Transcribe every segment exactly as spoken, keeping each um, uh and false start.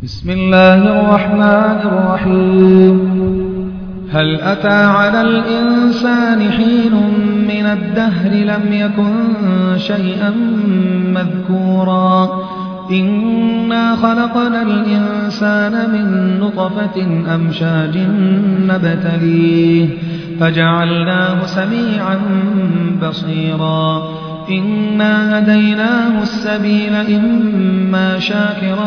بسم الله الرحمن الرحيم. هل أتى على الإنسان حين من الدهر لم يكن شيئا مذكورا إنا خلقنا الإنسان من نطفة أمشاج نبتليه فجعلناه سميعا بصيرا إنا هديناه السبيل إما شاكرا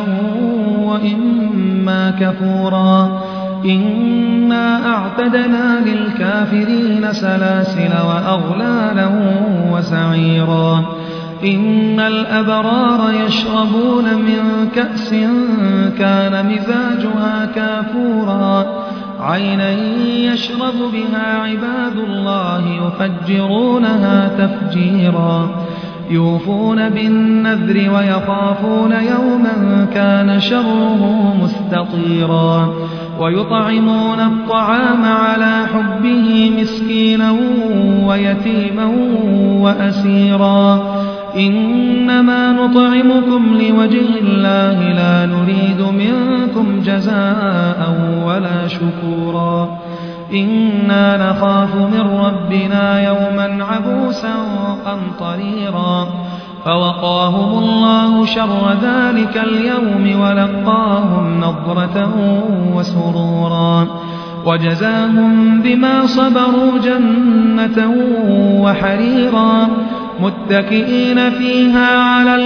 وإما كفورا إنا أعتدنا للكافرين سلاسل وأغلالا وسعيرا إن الأبرار يشربون من كأس كان مزاجها كافورا عينا يشرب بها عباد الله يفجرونها تفجيرا يوفون بالنذر ويخافون يوما كان شره مستطيرا ويطعمون الطعام على حبه مسكينا ويتيما وأسيرا إنما نطعمكم لوجه الله لا نريد منكم جزاء ولا شكورا إنا نخاف من ربنا يوما عبوسا قمطريرا فوقاهم الله شر ذلك اليوم ولقاهم نضرة وسرورا وجزاهم بما صبروا جنة وحريرا متكئين فيها على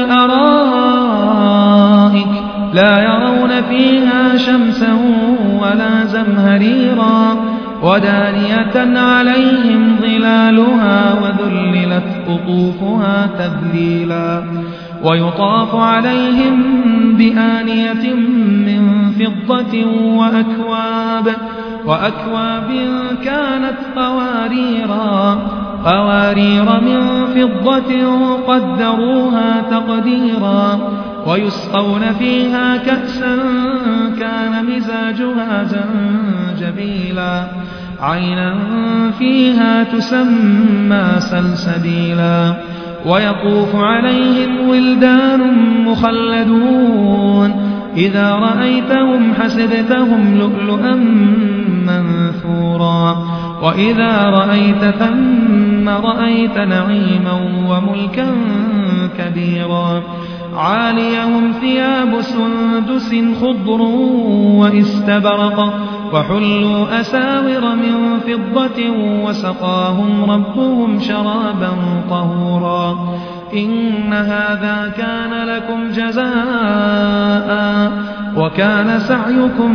الأرائك لا يرون فيها شمسا ولا زمهريرا ودانية عليهم ظلالها وذللت قطوفها تذليلا ويطاف عليهم بآنية من فضة وأكواب وأكواب كانت قواريرا قوارير من فضة قدروها تقديرا ويسقون فيها كأسا كان مزاجها زنجبيلا عينا فيها تسمى سلسبيلا ويطوف عليهم ولدان مخلدون إذا رأيتهم حسبتهم لؤلؤا منثورا وإذا رأيت ثم رأيت نعيما وملكا كبيرا عاليهم ثياب سندس خضر واستبرق وحلوا أساور من فضة وسقاهم ربهم شرابا طهورا إن هذا كان لكم جزاء وكان سعيكم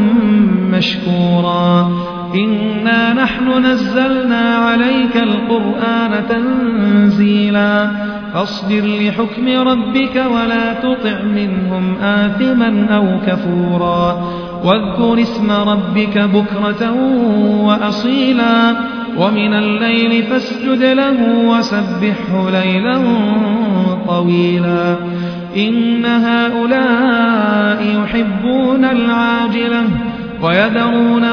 مشكورا إنا نحن نزلنا عليك القرآن تنزيلا فاصبر لحكم ربك ولا تطع منهم آثما أو كفورا واذكر اسم ربك بكرة وأصيلا ومن الليل فاسجد له وسبحه ليلا طويلا إن هؤلاء يحبون العاجلة ويذرون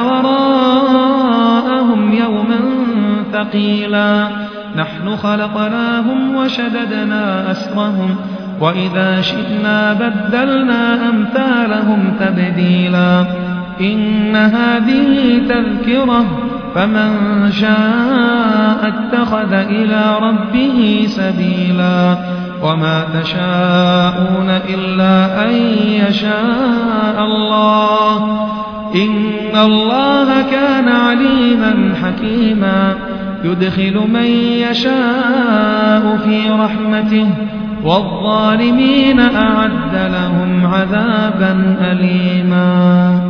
وراءهم يوما ثقيلا نحن خلقناهم وشددنا أسرهم وإذا شئنا بدلنا أمثالهم تبديلا إن هذه تذكرة فمن شاء اتخذ إلى ربه سبيلا وما تشاءون إلا أن يشاء الله إن الله كان عليما حكيما يدخل من يشاء في رحمته والظالمين أعد لهم عذابا أليما.